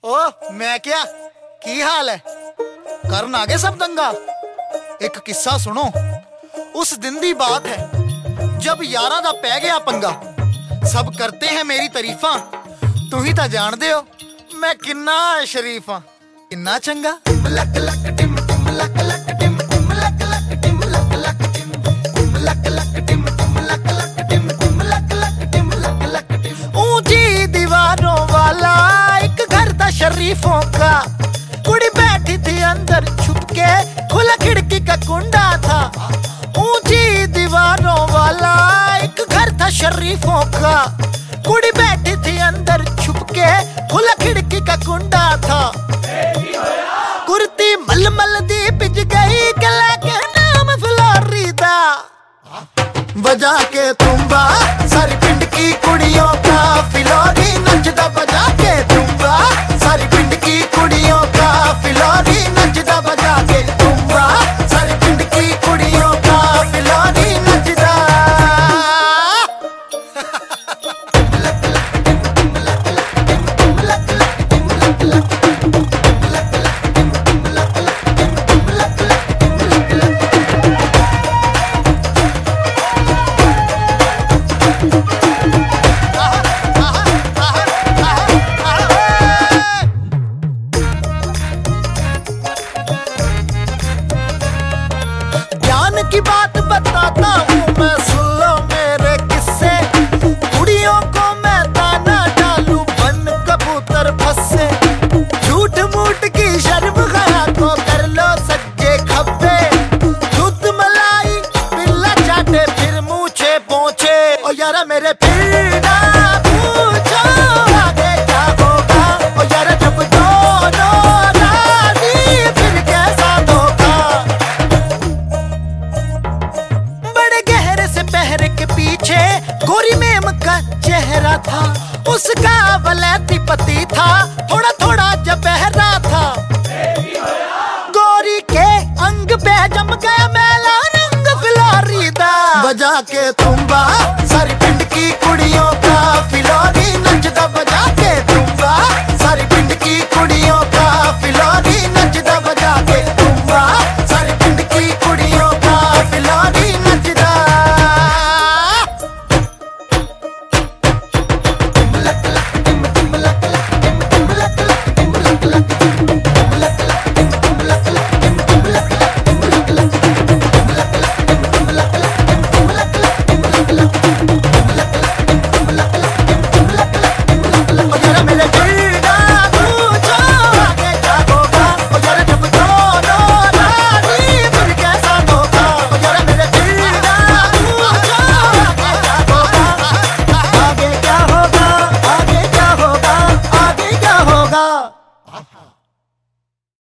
ओ मैं क्या की हाल है करन आ गए सब दंगा। एक किस्सा सुनो, उस दिन दी बात है जब यारा दा पै गया पंगा। सब करते हैं मेरी तारीफा, तू ही ता जान दे हो मैं किन्ना शरीफ हाँ, किन्ना चंगा। लक लक टिम टिम लक लक टिम टिम लक लक टिम लक लक टिम टिम लक लक टिम टिम लक लक टिम टिम लक लक टिम लक लक टिम। ऊंची दीवारों वाला एक घर था शरीफों का, कुड़ी बैठी थी अंदर छुप के, खुला खिड़की का कुंडा था। ऊंची दीवारों वाला एक घर था शरीफों का, कुड़ी बैठी थी अंदर छुप के, खुला खिड़की का कुंडा था। कुर्ती मलमल दी पिज गई, गला के नाम फ्लोरिदा। बजा के तुम्बा सारी पिंड की कुड़ियों का फिलौरी नचदा, बजा के तुम्बा सारी पिंड की कुड़ियों का फिलौरी नचदा, बजा के तुम्बा सारी पिंड की कुड़ियों का फिलौरी नचदा। की बात बताता हूँ मैं, सुन लो मेरे किस्से। कुड़ियों को मैं दाना डालूं बन कबूतर फंसे।